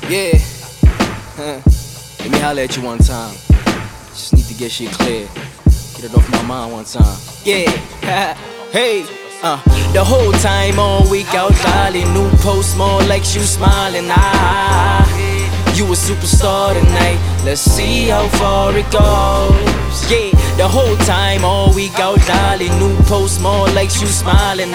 Yeah. Let me holler at you one time. Just need to get shit clear. Get it off my mind one time. Yeah. Hey. The whole time all week out styling, new post more like you smiling. You a superstar tonight. Let's see how far it goes. Yeah. The whole time all week out styling, new post more like you smiling.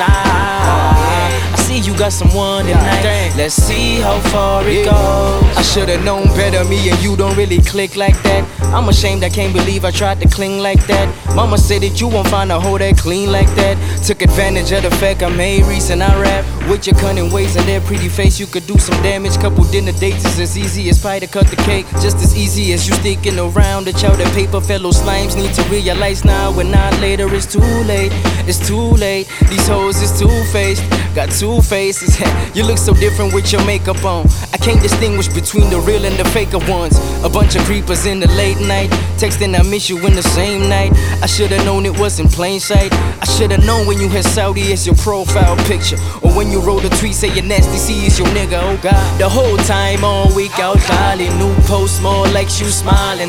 I see you got someone tonight. Let's see how far it goes. I should've known better, me and you don't really click like that. I'm ashamed, I can't believe I tried to cling like that. Mama said that you won't find a hoe that clean like that. Took advantage of the fact I made reason I rap. With your cunning ways and that pretty face, you could do some damage. Couple dinner dates is as easy as pie to cut the cake. Just as easy as you sticking around the chowder paper. Fellow slimes need to realize now and not later. It's too late, it's too late. These hoes is two-faced, got two faces. You look so different with your makeup on. I can't distinguish between the real and the faker ones. A bunch of creepers in the late night, texting I miss you in the same night. I should've known it was in plain sight. I should've known when you had Saudi as your profile picture, or when you wrote a tweet saying nasty C is your nigga. Oh God. The whole time all week out styling, new post more like you smiling.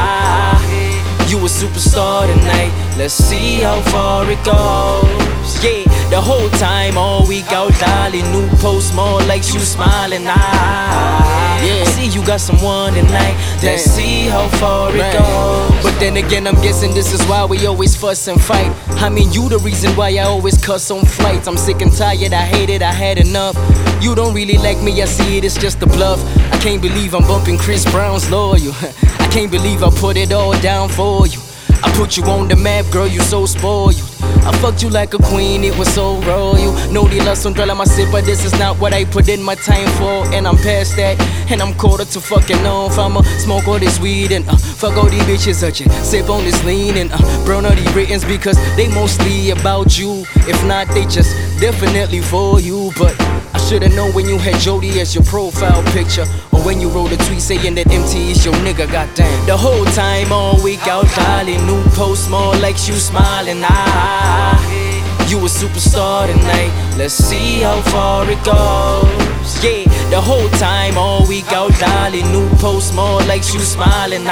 You a superstar tonight. Let's see how far it goes. Yeah. The whole time all week out styling, new post more like you smiling. I see you got someone tonight. Let's see how far it goes. But then again, I'm guessing this is why we always fuss and fight. I mean, you the reason why I always cuss on flights. I'm sick and tired, I hate it, I had enough. You don't really like me, I see it, it's just a bluff. I can't believe I'm bumping Chris Brown's Loyal. I can't believe I put it all down for you. I put you on the map, girl, you so spoiled. I fucked you like a queen, it was so royal. No lust on my sip, but this is not what I put in my time for. And I'm past that, and I'm quarter to fucking off. I'ma smoke all this weed and fuck all these bitches urgent. Sip on this lean and burn all these writtens because they mostly about you. If not, they just definitely for you. But I should've known when you had Jody as your profile picture, or when you wrote a tweet saying that MT is your nigga, goddamn. The whole time all week out styling, new post more like you smiling. You a superstar tonight. Let's see how far it goes. Yeah. The whole time all week out styling, new post more like you smiling.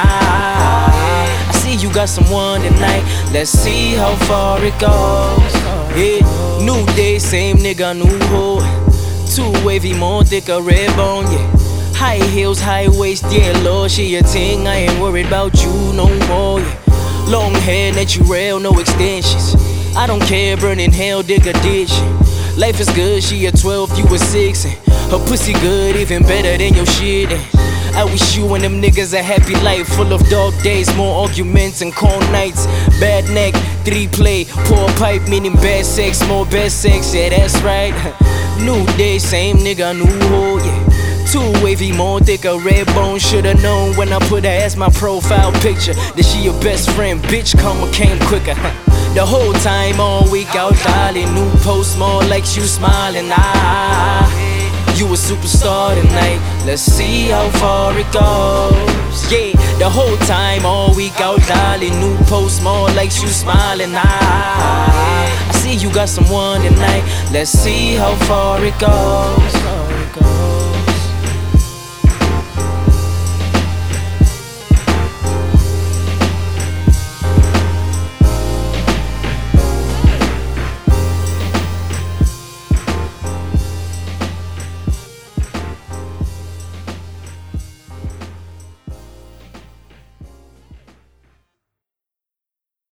I see you got someone tonight. Let's see how far it goes. Yeah. New day, same nigga, new hoe. Too wavy, more thicker, red bone, yeah. High heels, high waist, yeah, Lord, she a ting. I ain't worried about you no more, yeah. Long hair, natural, no extensions. I don't care, burning hell, dig a ditch. Life is good, she a 12, you a 6. And her pussy good, even better than your shit. And I wish you and them niggas a happy life, full of dark days, more arguments and cold nights. Bad neck, 3 play, poor pipe, meaning bad sex, more bad sex, yeah, that's right. New day, same nigga, new hoe, yeah. Too wavy, more thicker, red bone. Should've known when I put her as my profile picture that she your best friend, bitch, karma came quicker. The whole time all week out styling, new post more like you smiling. You a superstar tonight. Let's see how far it goes. Yeah. The whole time all week out styling, new post more like you smiling. I see you got someone tonight. Let's see how far it goes.